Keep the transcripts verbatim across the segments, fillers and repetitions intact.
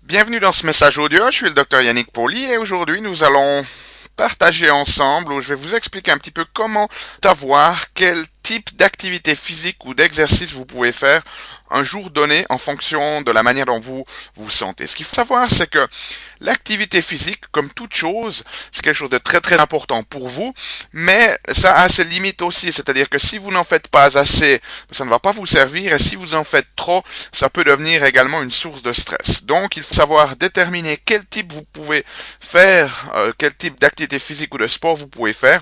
Bienvenue dans ce message audio, je suis le docteur Yannick Pauly et aujourd'hui nous allons partager ensemble où je vais vous expliquer un petit peu comment savoir quel type d'activité physique ou d'exercice vous pouvez faire un jour donné en fonction de la manière dont vous vous sentez. Ce qu'il faut savoir, c'est que l'activité physique, comme toute chose, c'est quelque chose de très très important pour vous, mais ça a ses limites aussi, c'est-à-dire que si vous n'en faites pas assez, ça ne va pas vous servir, et si vous en faites trop, ça peut devenir également une source de stress. Donc, il faut savoir déterminer quel type vous pouvez faire, euh, quel type d'activité physique ou de sport vous pouvez faire.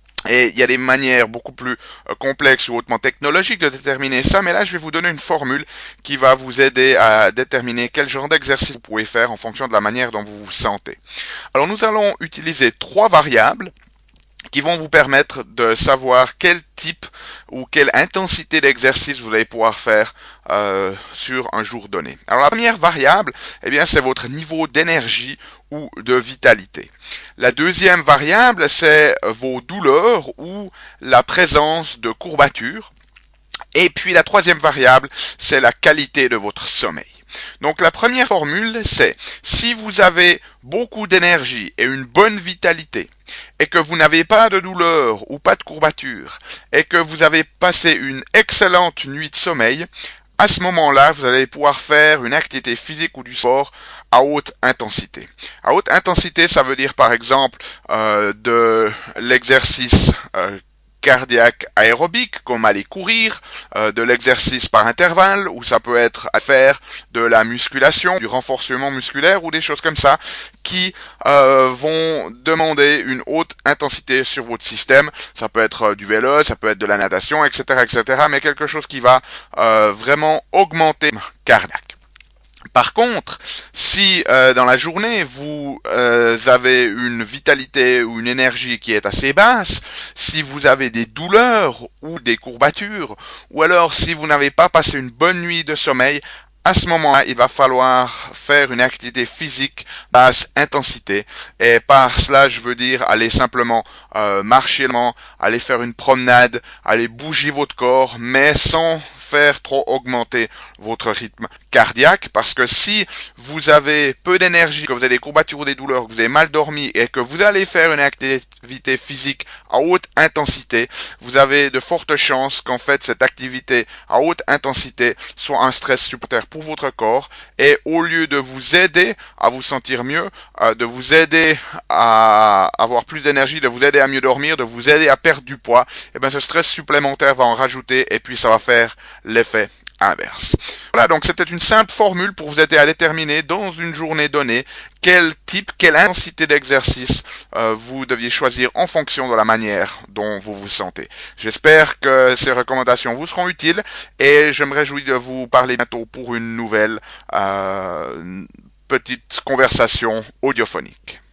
Et il y a des manières beaucoup plus euh, complexes ou hautement technologiques de déterminer ça, mais là je vais vous donner une formule qui va vous aider à déterminer quel genre d'exercice vous pouvez faire en fonction de la manière dont vous vous sentez. Alors nous allons utiliser trois variables qui vont vous permettre de savoir quel type ou quelle intensité d'exercice vous allez pouvoir faire euh, sur un jour donné. Alors la première variable, eh bien, c'est votre niveau d'énergie ou de vitalité. La deuxième variable, c'est vos douleurs ou la présence de courbatures. Et puis la troisième variable, c'est la qualité de votre sommeil. Donc la première formule, c'est si vous avez beaucoup d'énergie et une bonne vitalité, et que vous n'avez pas de douleur ou pas de courbature, et que vous avez passé une excellente nuit de sommeil, à ce moment-là, vous allez pouvoir faire une activité physique ou du sport à haute intensité. À haute intensité, ça veut dire par exemple euh, de l'exercice euh, cardiaque aérobique, comme aller courir, euh, de l'exercice par intervalle, ou ça peut être à faire de la musculation, du renforcement musculaire, ou des choses comme ça, qui euh, vont demander une haute intensité sur votre système. Ça peut être euh, du vélo, ça peut être de la natation, et cetera, et cetera, mais quelque chose qui va euh, vraiment augmenter le cardiaque. Par contre, si euh, dans la journée vous euh, avez une vitalité ou une énergie qui est assez basse, si vous avez des douleurs ou des courbatures, ou alors si vous n'avez pas passé une bonne nuit de sommeil, à ce moment-là, il va falloir faire une activité physique basse intensité. Et par cela, je veux dire aller simplement euh, marcher, aller faire une promenade, aller bouger votre corps, mais sans faire trop augmenter votre rythme cardiaque, parce que si vous avez peu d'énergie, que vous avez des courbatures ou des douleurs, que vous avez mal dormi et que vous allez faire une activité physique à haute intensité, vous avez de fortes chances qu'en fait cette activité à haute intensité soit un stress supplémentaire pour votre corps, et au lieu de vous aider à vous sentir mieux, euh, de vous aider à avoir plus d'énergie, de vous aider à mieux dormir, de vous aider à perdre du poids, et bien ce stress supplémentaire va en rajouter et puis ça va faire l'effet inverse. Voilà, donc c'était une simple formule pour vous aider à déterminer dans une journée donnée quel type, quelle intensité d'exercice euh, vous deviez choisir en fonction de la manière dont vous vous sentez. J'espère que ces recommandations vous seront utiles et je me réjouis de vous parler bientôt pour une nouvelle euh, petite conversation audiophonique.